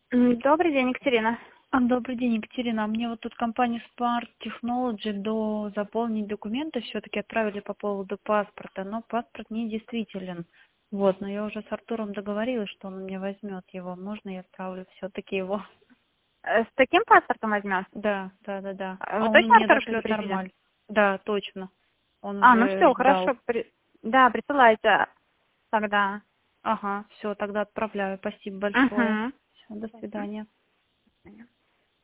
Добрый день, Екатерина. Добрый день, Екатерина. Мне вот тут компания Spark Technology заполнить документы все-таки отправили по поводу паспорта, но паспорт не действителен. Вот, но я уже с Артуром договорилась, что он мне возьмет его. Можно я отправлю все-таки его? С таким паспортом возьмешь? Да. А Вы он точно мне Артур дошлет президент? нормально. Да, точно. Он Ну уже все, ждал. хорошо. Да, присылайте тогда. Ага, все, тогда отправляю. Спасибо большое. Угу. Все, до свидания.